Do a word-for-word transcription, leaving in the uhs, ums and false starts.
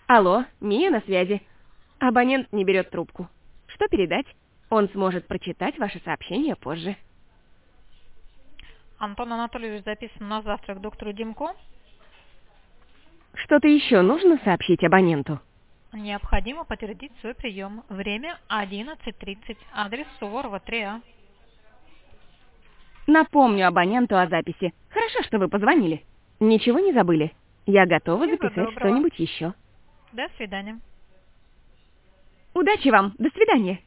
Алло, Мия на связи. Абонент не берет трубку. Что передать? Он сможет прочитать ваше сообщение позже. Антон Анатольевич записан на завтрак к доктору Демко. Что-то еще нужно сообщить абоненту? Необходимо подтвердить свой прием. Время одиннадцать тридцать. Адрес Суворова, три А. Напомню абоненту о записи. Хорошо, что вы позвонили. Ничего не забыли? Я готова Всего записать доброго. что-нибудь еще. До свидания. Удачи вам. До свидания.